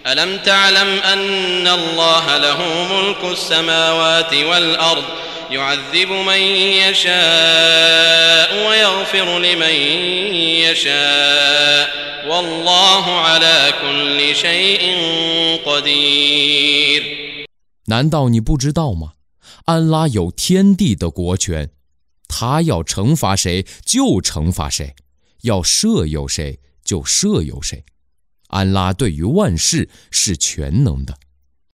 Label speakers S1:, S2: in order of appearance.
S1: ألم تعلم أن الله له ملك السماوات والأرض يعذب من يشاء ويغفر لمن يشاء والله على كل شيء قدير。
S2: 难道你不知道吗？安拉有天地的国权，他要惩罚谁就惩罚谁，要赦宥谁就赦宥谁。安拉对于万事是全能的。